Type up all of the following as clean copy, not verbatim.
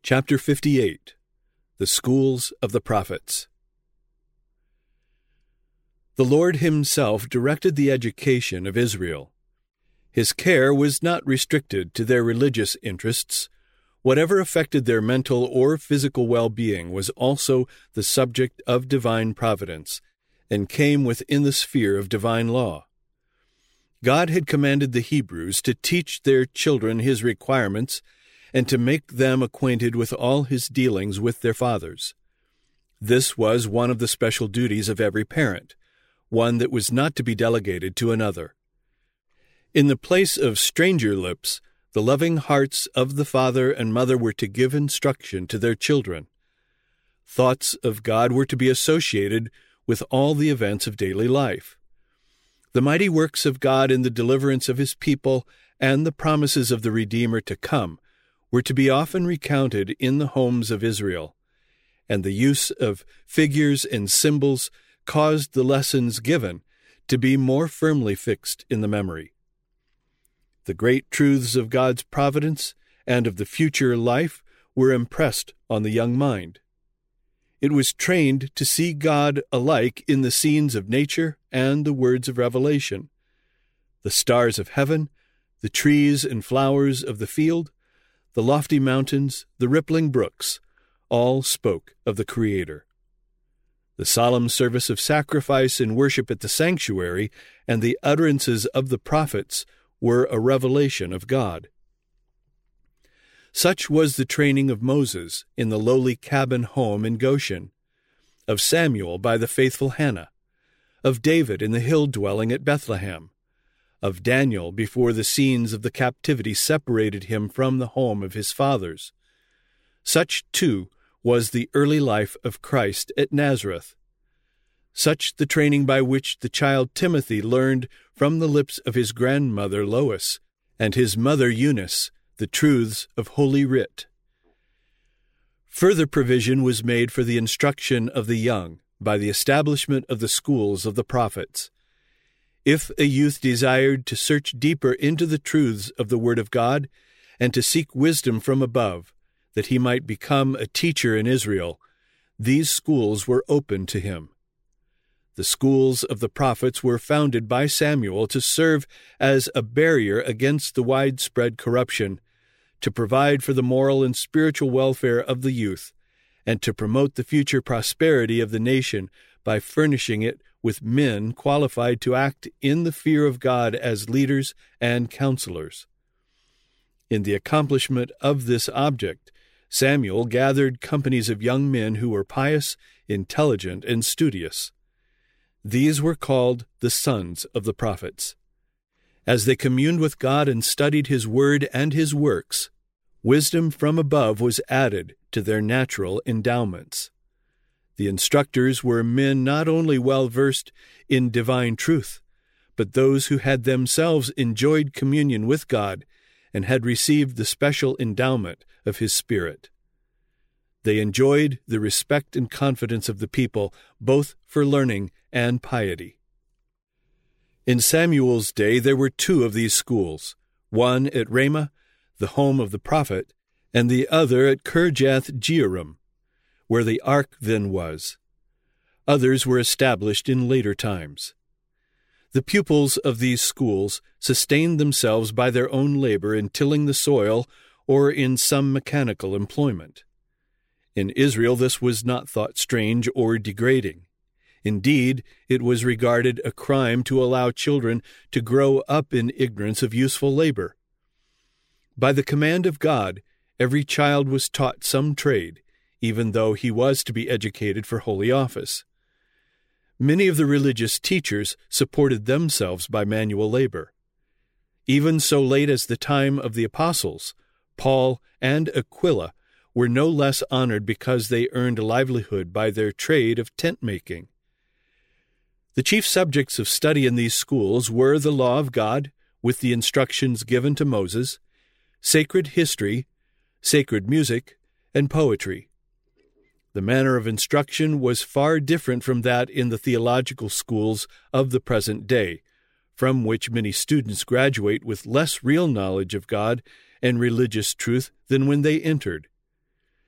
Chapter 58. The Schools of the Prophets. The Lord himself directed the education of Israel. His care was not restricted to their religious interests. Whatever affected their mental or physical well-being was also the subject of divine providence, and came within the sphere of divine law. God had commanded the Hebrews to teach their children his requirements and to make them acquainted with all his dealings with their fathers. This was one of the special duties of every parent, one that was not to be delegated to another. In the place of stranger lips, the loving hearts of the father and mother were to give instruction to their children. Thoughts of God were to be associated with all the events of daily life. The mighty works of God in the deliverance of his people and the promises of the Redeemer to come were to be often recounted in the homes of Israel, and the use of figures and symbols caused the lessons given to be more firmly fixed in the memory. The great truths of God's providence and of the future life were impressed on the young mind. It was trained to see God alike in the scenes of nature and the words of revelation. The stars of heaven, the trees and flowers of the field, the lofty mountains, the rippling brooks, all spoke of the Creator. The solemn service of sacrifice and worship at the sanctuary and the utterances of the prophets were a revelation of God. Such was the training of Moses in the lowly cabin home in Goshen, of Samuel by the faithful Hannah, of David in the hill dwelling at Bethlehem, of Daniel before the scenes of the captivity separated him from the home of his fathers. Such, too, was the early life of Christ at Nazareth. Such the training by which the child Timothy learned from the lips of his grandmother Lois and his mother Eunice the truths of Holy Writ. Further provision was made for the instruction of the young by the establishment of the schools of the prophets. If a youth desired to search deeper into the truths of the Word of God and to seek wisdom from above, that he might become a teacher in Israel, these schools were open to him. The schools of the prophets were founded by Samuel to serve as a barrier against the widespread corruption, to provide for the moral and spiritual welfare of the youth, and to promote the future prosperity of the nation by furnishing it with men qualified to act in the fear of God as leaders and counselors. In the accomplishment of this object, Samuel gathered companies of young men who were pious, intelligent, and studious. These were called the sons of the prophets. As they communed with God and studied his word and his works, wisdom from above was added to their natural endowments. The instructors were men not only well-versed in divine truth, but those who had themselves enjoyed communion with God and had received the special endowment of his Spirit. They enjoyed the respect and confidence of the people, both for learning and piety. In Samuel's day there were two of these schools, one at Ramah, the home of the prophet, and the other at Kirjath-Jearim, where the ark then was. Others were established in later times. The pupils of these schools sustained themselves by their own labor in tilling the soil or in some mechanical employment. In Israel this was not thought strange or degrading. Indeed, it was regarded a crime to allow children to grow up in ignorance of useful labor. By the command of God, every child was taught some trade, even though he was to be educated for holy office. Many of the religious teachers supported themselves by manual labor. Even so late as the time of the apostles, Paul and Aquila were no less honored because they earned a livelihood by their trade of tent-making. The chief subjects of study in these schools were the law of God, with the instructions given to Moses, sacred history, sacred music, and poetry. The manner of instruction was far different from that in the theological schools of the present day, from which many students graduate with less real knowledge of God and religious truth than when they entered.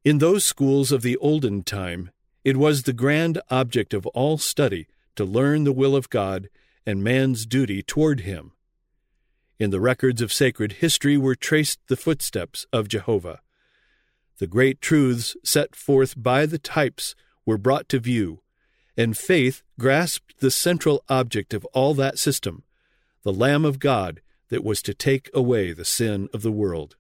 In those schools of the olden time, it was the grand object of all study to learn the will of God and man's duty toward him. In the records of sacred history were traced the footsteps of Jehovah. The great truths set forth by the types were brought to view, and faith grasped the central object of all that system, the Lamb of God that was to take away the sin of the world.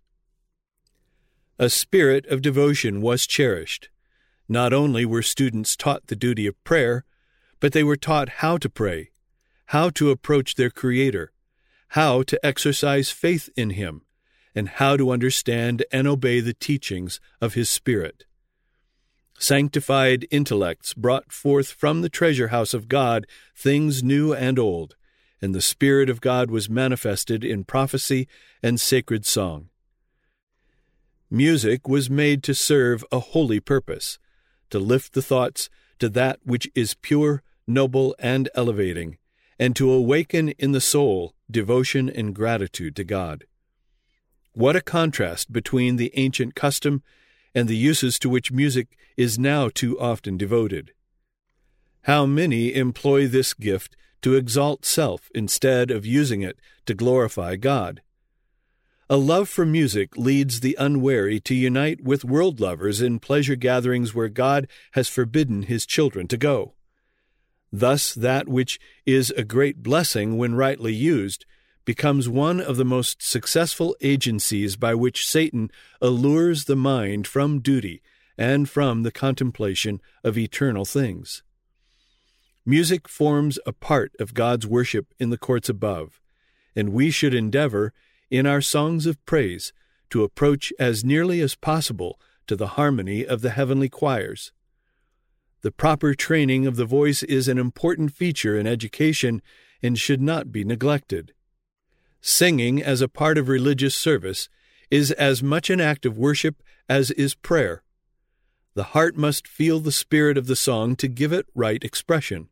A spirit of devotion was cherished. Not only were students taught the duty of prayer, but they were taught how to pray, how to approach their Creator, how to exercise faith in Him, and how to understand and obey the teachings of His Spirit. Sanctified intellects brought forth from the treasure house of God things new and old, and the Spirit of God was manifested in prophecy and sacred song. Music was made to serve a holy purpose, to lift the thoughts to that which is pure, noble, and elevating, and to awaken in the soul devotion and gratitude to God. What a contrast between the ancient custom and the uses to which music is now too often devoted. How many employ this gift to exalt self instead of using it to glorify God? A love for music leads the unwary to unite with world lovers in pleasure gatherings where God has forbidden His children to go. Thus, that which is a great blessing when rightly used becomes one of the most successful agencies by which Satan allures the mind from duty and from the contemplation of eternal things. Music forms a part of God's worship in the courts above, and we should endeavor, in our songs of praise, to approach as nearly as possible to the harmony of the heavenly choirs. The proper training of the voice is an important feature in education and should not be neglected. Singing as a part of religious service is as much an act of worship as is prayer. The heart must feel the spirit of the song to give it right expression.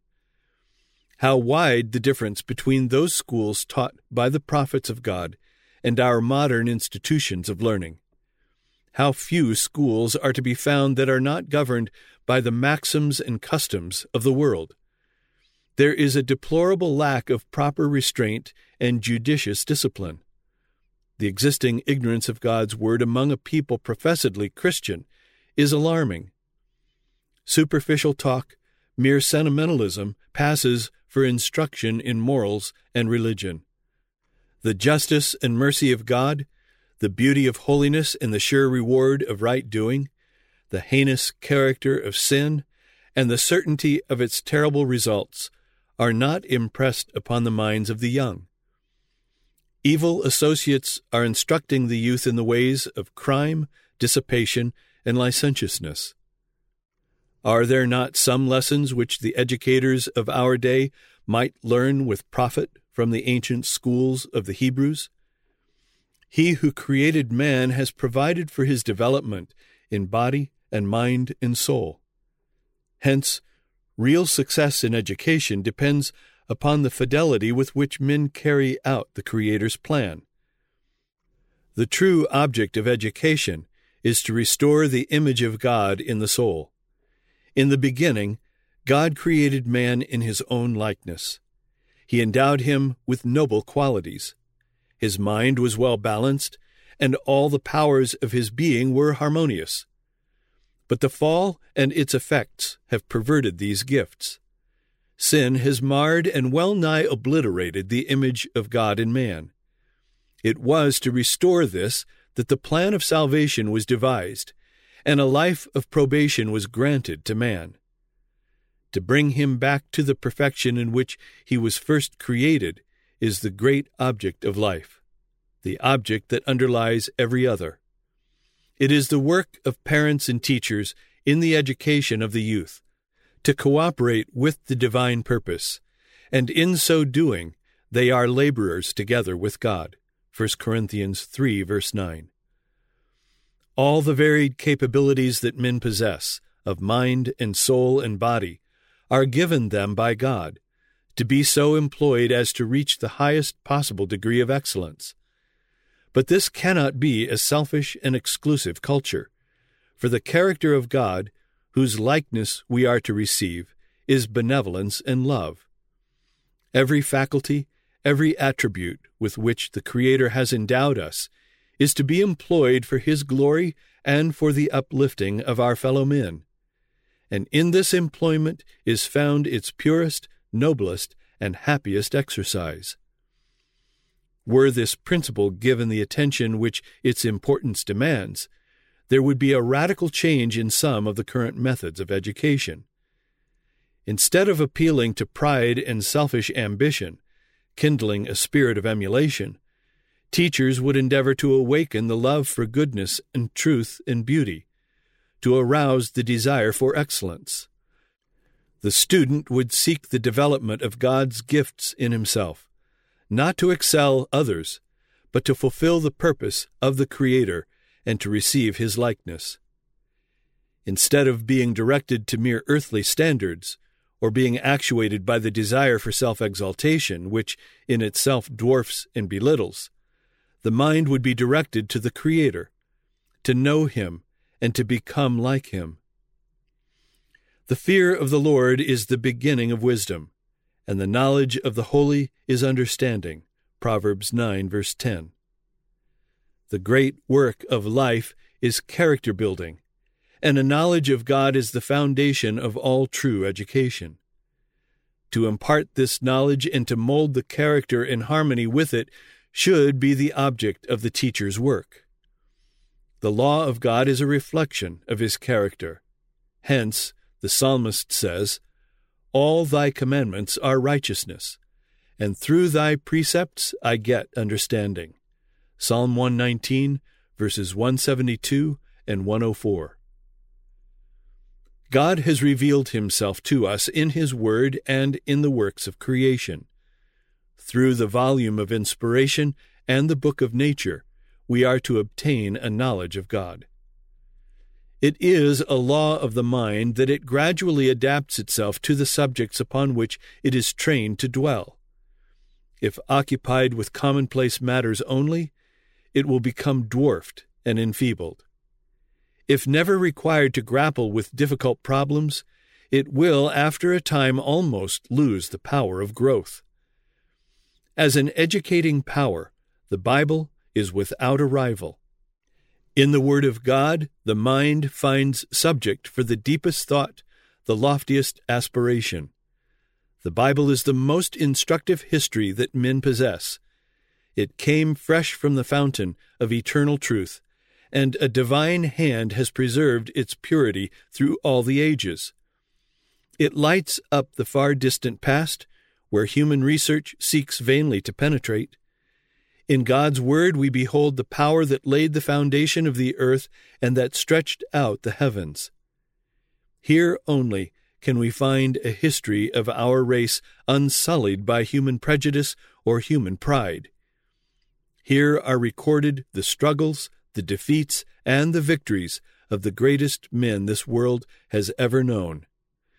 How wide the difference between those schools taught by the prophets of God and our modern institutions of learning. How few schools are to be found that are not governed by the maxims and customs of the world. There is a deplorable lack of proper restraint and judicious discipline. The existing ignorance of God's word among a people professedly Christian is alarming. Superficial talk, mere sentimentalism, passes for instruction in morals and religion. The justice and mercy of God, the beauty of holiness and the sure reward of right doing, the heinous character of sin, and the certainty of its terrible results are not impressed upon the minds of the young. Evil associates are instructing the youth in the ways of crime, dissipation, and licentiousness. Are there not some lessons which the educators of our day might learn with profit from the ancient schools of the Hebrews? He who created man has provided for his development in body and mind and soul. Hence, real success in education depends upon the fidelity with which men carry out the Creator's plan. The true object of education is to restore the image of God in the soul. In the beginning, God created man in His own likeness. He endowed him with noble qualities. His mind was well balanced, and all the powers of his being were harmonious. But the fall and its effects have perverted these gifts. Sin has marred and well nigh obliterated the image of God in man. It was to restore this that the plan of salvation was devised, and a life of probation was granted to man. To bring him back to the perfection in which he was first created is the great object of life, the object that underlies every other. It is the work of parents and teachers in the education of the youth to cooperate with the divine purpose, and in so doing they are laborers together with God. 1 Corinthians 3, verse 9. All the varied capabilities that men possess, of mind and soul and body, are given them by God, to be so employed as to reach the highest possible degree of excellence. But this cannot be a selfish and exclusive culture, For the character of God, whose likeness we are to receive, is benevolence and love. Every faculty, every attribute with which the Creator has endowed us is to be employed for His glory and for the uplifting of our fellow men. And in this employment is found its purest, noblest, and happiest exercise. Were this principle given the attention which its importance demands, there would be a radical change in some of the current methods of education. Instead of appealing to pride and selfish ambition, kindling a spirit of emulation, teachers would endeavor to awaken the love for goodness and truth and beauty, to arouse the desire for excellence. The student would seek the development of God's gifts in himself, not to excel others, but to fulfill the purpose of the Creator and to receive His likeness. Instead of being directed to mere earthly standards, or being actuated by the desire for self-exaltation, which in itself dwarfs and belittles, the mind would be directed to the Creator, to know Him and to become like Him. The fear of the Lord is the beginning of wisdom, and the knowledge of the holy is understanding. Proverbs 9, verse 10. The great work of life is character building, and a knowledge of God is the foundation of all true education. To impart this knowledge and to mold the character in harmony with it should be the object of the teacher's work. The law of God is a reflection of His character. Hence, the psalmist says, "All thy commandments are righteousness, and through thy precepts I get understanding." Psalm 119, verses 172 and 104. God has revealed Himself to us in His Word and in the works of creation. Through the volume of inspiration and the book of nature, we are to obtain a knowledge of God. It is a law of the mind that it gradually adapts itself to the subjects upon which it is trained to dwell. If occupied with commonplace matters only, it will become dwarfed and enfeebled. If never required to grapple with difficult problems, it will, after a time, almost lose the power of growth. As an educating power, the Bible is without a rival. In the Word of God, the mind finds subject for the deepest thought, the loftiest aspiration. The Bible is the most instructive history that men possess. It came fresh from the fountain of eternal truth, and a divine hand has preserved its purity through all the ages. It lights up the far distant past, where human research seeks vainly to penetrate. In God's Word we behold the power that laid the foundation of the earth and that stretched out the heavens. Here only can we find a history of our race unsullied by human prejudice or human pride. Here are recorded the struggles, the defeats, and the victories of the greatest men this world has ever known.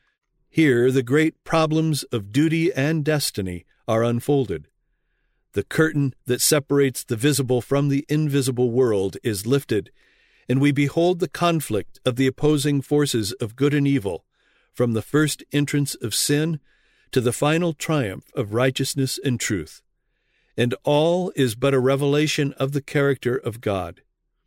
Here the great problems of duty and destiny are unfolded. The curtain that separates the visible from the invisible world is lifted, and we behold the conflict of the opposing forces of good and evil, from the first entrance of sin to the final triumph of righteousness and truth. And all is but a revelation of the character of God.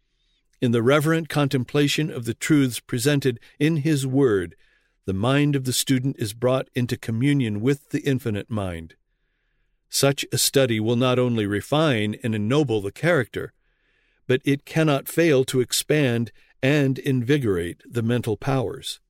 In the reverent contemplation of the truths presented in His Word, the mind of the student is brought into communion with the infinite mind. Such a study will not only refine and ennoble the character, but it cannot fail to expand and invigorate the mental powers.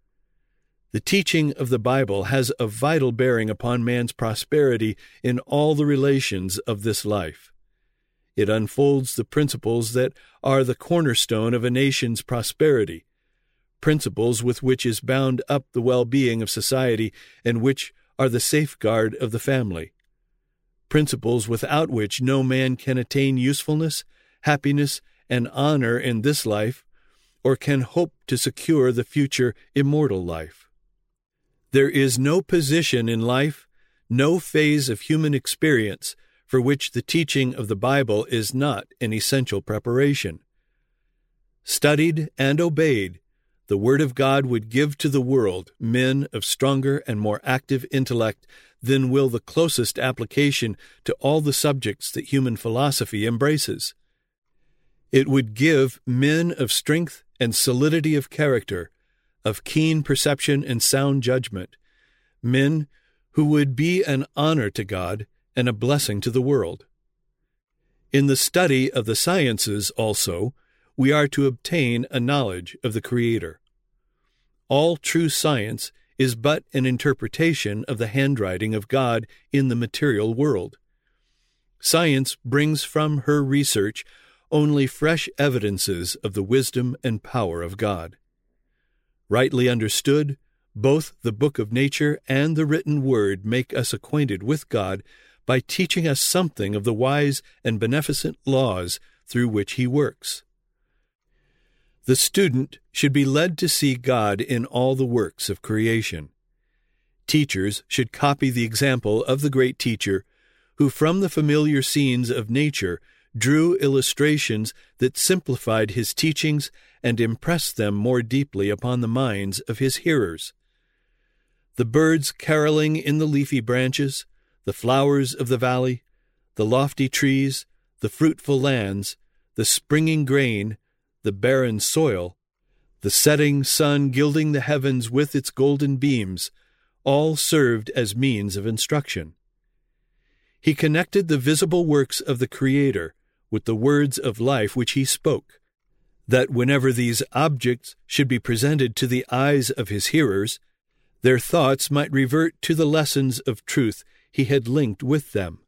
The teaching of the Bible has a vital bearing upon man's prosperity in all the relations of this life. It unfolds the principles that are the cornerstone of a nation's prosperity, principles with which is bound up the well-being of society and which are the safeguard of the family, principles without which no man can attain usefulness, happiness, and honor in this life, or can hope to secure the future immortal life. There is no position in life, no phase of human experience for which the teaching of the Bible is not an essential preparation. studied and obeyed, the Word of God would give to the world men of stronger and more active intellect than will the closest application to all the subjects that human philosophy embraces. It would give men of strength and solidity of character, of keen perception and sound judgment, men who would be an honor to God and a blessing to the world. In the study of the sciences, also, we are to obtain a knowledge of the Creator. All true science is but an interpretation of the handwriting of God in the material world. Science brings from her research only fresh evidences of the wisdom and power of God. Rightly understood, both the book of nature and the written word make us acquainted with God by teaching us something of the wise and beneficent laws through which He works. The student should be led to see God in all the works of creation. Teachers should copy the example of the great teacher, who from the familiar scenes of nature drew illustrations that simplified his teachings and impressed them more deeply upon the minds of his hearers. The birds caroling in the leafy branches, the flowers of the valley, the lofty trees, the fruitful lands, the springing grain, the barren soil, the setting sun gilding the heavens with its golden beams, all served as means of instruction. He connected the visible works of the Creator with the words of life which He spoke, that whenever these objects should be presented to the eyes of His hearers, their thoughts might revert to the lessons of truth He had linked with them.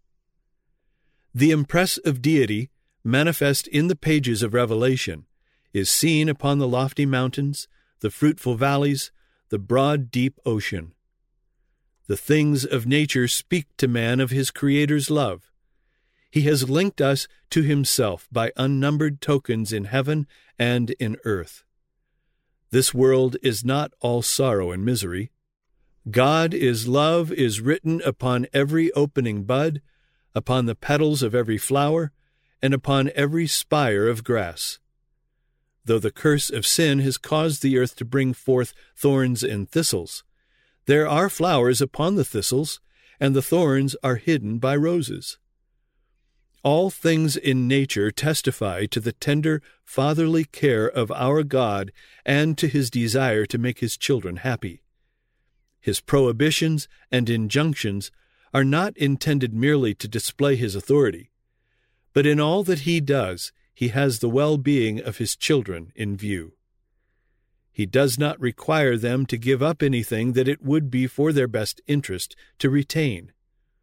The impress of deity, manifest in the pages of Revelation, is seen upon the lofty mountains, the fruitful valleys, the broad deep ocean. The things of nature speak to man of his Creator's love. He has linked us to Himself by unnumbered tokens in heaven and in earth. This world is not all sorrow and misery. God is love is written upon every opening bud, upon the petals of every flower, and upon every spire of grass. Though the curse of sin has caused the earth to bring forth thorns and thistles, there are flowers upon the thistles, and the thorns are hidden by roses. All things in nature testify to the tender, fatherly care of our God and to His desire to make His children happy. His prohibitions and injunctions are not intended merely to display His authority, but in all that He does, He has the well-being of His children in view. He does not require them to give up anything that it would be for their best interest to retain.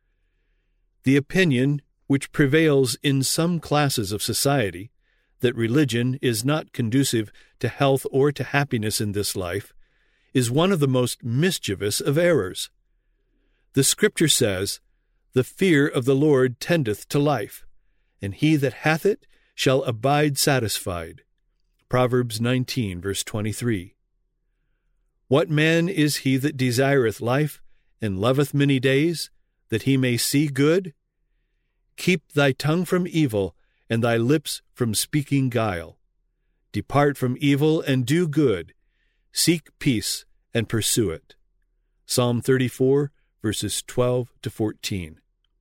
The opinion which prevails in some classes of society, that religion is not conducive to health or to happiness in this life, is one of the most mischievous of errors. The Scripture says, "The fear of the Lord tendeth to life, and he that hath it shall abide satisfied." Proverbs 19, verse 23. What man is he that desireth life, and loveth many days, that he may see good? Keep thy tongue from evil, and thy lips from speaking guile. Depart from evil and do good. Seek peace and pursue it. Psalm 34, verses 12 to 14.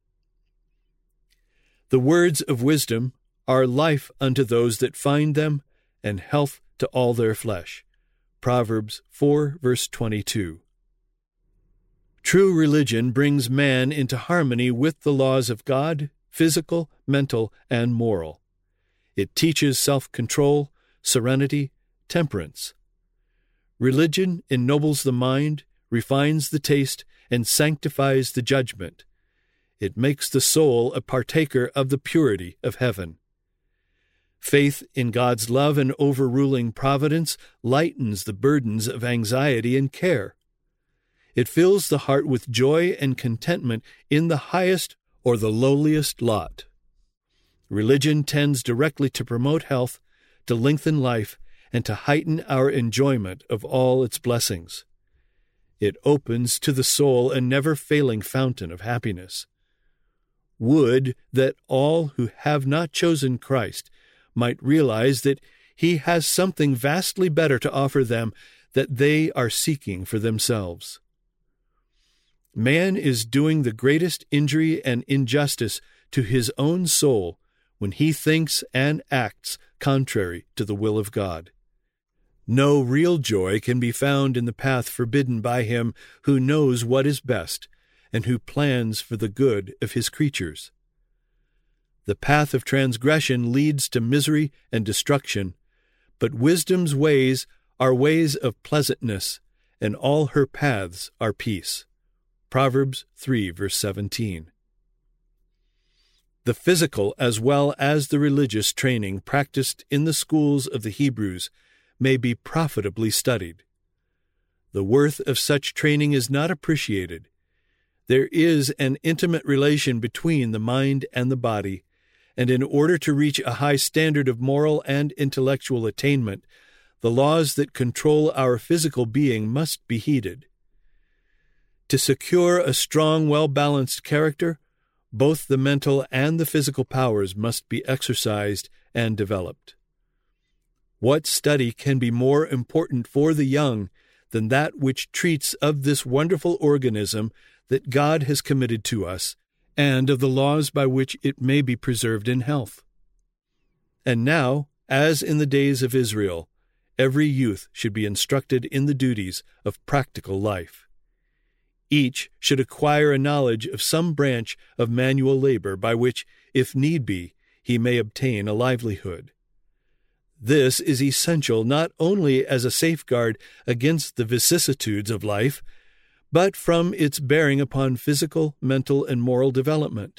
The words of wisdom are life unto those that find them, and health to all their flesh. Proverbs 4, verse 22. True religion brings man into harmony with the laws of God, physical, mental, and moral. It teaches self-control, serenity, temperance. Religion ennobles the mind, refines the taste, and sanctifies the judgment. It makes the soul a partaker of the purity of heaven. Faith in God's love and overruling providence lightens the burdens of anxiety and care. It fills the heart with joy and contentment in the highest or the lowliest lot. Religion tends directly to promote health, to lengthen life, and to heighten our enjoyment of all its blessings. It opens to the soul a never-failing fountain of happiness. Would that all who have not chosen Christ might realize that He has something vastly better to offer them that they are seeking for themselves. Man is doing the greatest injury and injustice to his own soul when he thinks and acts contrary to the will of God. No real joy can be found in the path forbidden by him who knows what is best and who plans for the good of his creatures. The path of transgression leads to misery and destruction, but wisdom's ways are ways of pleasantness, and all her paths are peace. Proverbs 3, verse 17. The physical as well as the religious training practiced in the schools of the Hebrews may be profitably studied. The worth of such training is not appreciated. There is an intimate relation between the mind and the body, and in order to reach a high standard of moral and intellectual attainment, the laws that control our physical being must be heeded. To secure a strong, well-balanced character, both the mental and the physical powers must be exercised and developed. What study can be more important for the young than that which treats of this wonderful organism that God has committed to us, and of the laws by which it may be preserved in health? And now, as in the days of Israel, every youth should be instructed in the duties of practical life. Each should acquire a knowledge of some branch of manual labor by which, if need be, he may obtain a livelihood. This is essential not only as a safeguard against the vicissitudes of life, but from its bearing upon physical, mental, and moral development.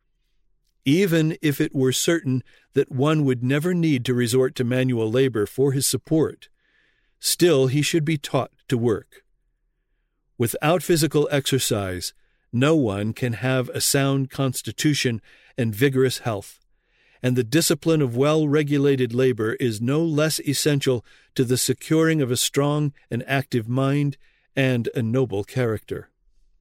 Even if it were certain that one would never need to resort to manual labor for his support, still he should be taught to work. Without physical exercise, no one can have a sound constitution and vigorous health, and the discipline of well-regulated labor is no less essential to the securing of a strong and active mind and a noble character.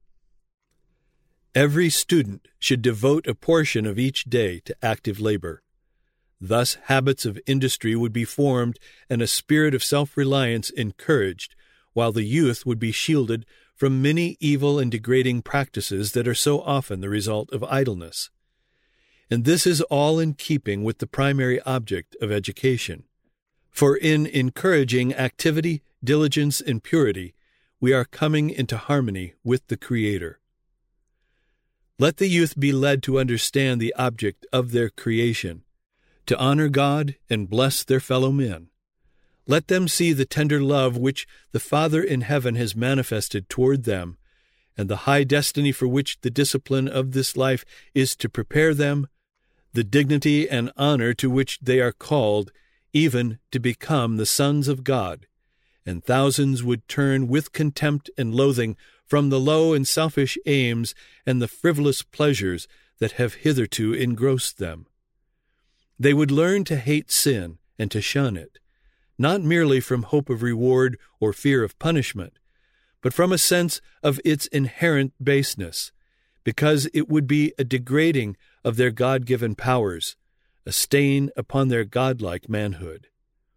Every student should devote a portion of each day to active labor. Thus, habits of industry would be formed and a spirit of self-reliance encouraged, while the youth would be shielded from many evil and degrading practices that are so often the result of idleness. And this is all in keeping with the primary object of education. For in encouraging activity, diligence, and purity, we are coming into harmony with the Creator. Let the youth be led to understand the object of their creation, to honor God and bless their fellow men. Let them see the tender love which the Father in heaven has manifested toward them, and the high destiny for which the discipline of this life is to prepare them, the dignity and honor to which they are called, even to become the sons of God, and thousands would turn with contempt and loathing from the low and selfish aims and the frivolous pleasures that have hitherto engrossed them. They would learn to hate sin and to shun it, not merely from hope of reward or fear of punishment, but from a sense of its inherent baseness, because it would be a degrading of their God-given powers, a stain upon their godlike manhood.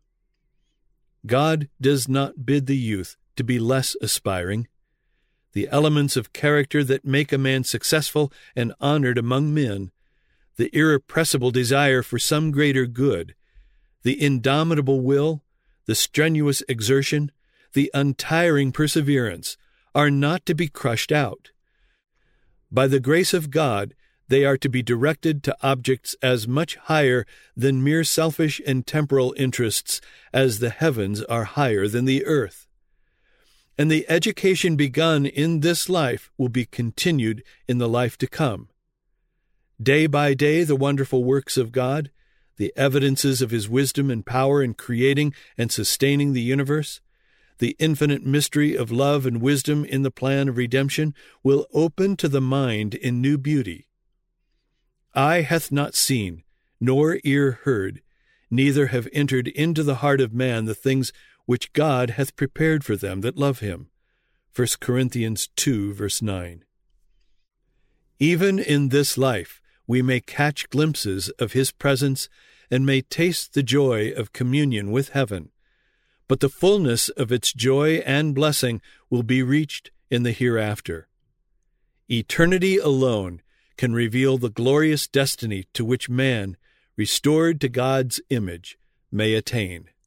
God does not bid the youth to be less aspiring. The elements of character that make a man successful and honored among men, the irrepressible desire for some greater good, the indomitable will, the strenuous exertion, the untiring perseverance, are not to be crushed out. By the grace of God, they are to be directed to objects as much higher than mere selfish and temporal interests as the heavens are higher than the earth. And the education begun in this life will be continued in the life to come. Day by day, the wonderful works of God, the evidences of His wisdom and power in creating and sustaining the universe, the infinite mystery of love and wisdom in the plan of redemption will open to the mind in new beauty. Eye hath not seen, nor ear heard, neither have entered into the heart of man the things which God hath prepared for them that love Him. 1 Corinthians 2, verse 9. Even in this life we may catch glimpses of His presence and may taste the joy of communion with heaven. But the fullness of its joy and blessing will be reached in the hereafter. Eternity alone can reveal the glorious destiny to which man, restored to God's image, may attain.